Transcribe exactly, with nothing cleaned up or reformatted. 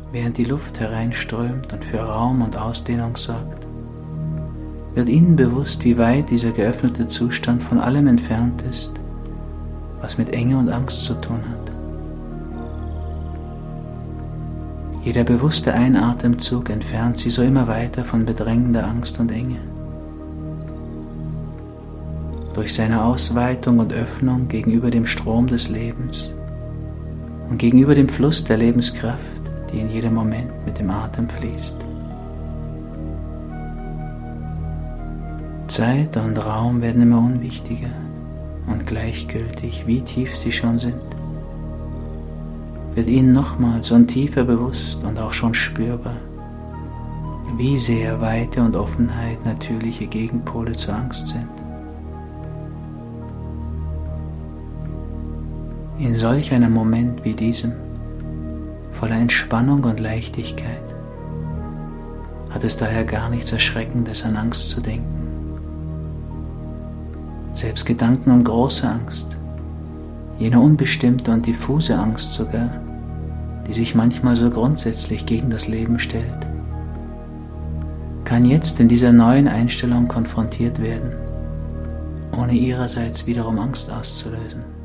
während die Luft hereinströmt und für Raum und Ausdehnung sorgt, wird ihnen bewusst, wie weit dieser geöffnete Zustand von allem entfernt ist, was mit Enge und Angst zu tun hat. Jeder bewusste Einatemzug entfernt sie so immer weiter von bedrängender Angst und Enge. Durch seine Ausweitung und Öffnung gegenüber dem Strom des Lebens und gegenüber dem Fluss der Lebenskraft, die in jedem Moment mit dem Atem fließt. Zeit und Raum werden immer unwichtiger und gleichgültig, wie tief sie schon sind, wird ihnen nochmals und tiefer bewusst und auch schon spürbar, wie sehr Weite und Offenheit natürliche Gegenpole zur Angst sind. In solch einem Moment wie diesem, voller Entspannung und Leichtigkeit, hat es daher gar nichts Erschreckendes, an Angst zu denken. Selbst Gedanken an große Angst, jene unbestimmte und diffuse Angst sogar, die sich manchmal so grundsätzlich gegen das Leben stellt, kann jetzt in dieser neuen Einstellung konfrontiert werden, ohne ihrerseits wiederum Angst auszulösen.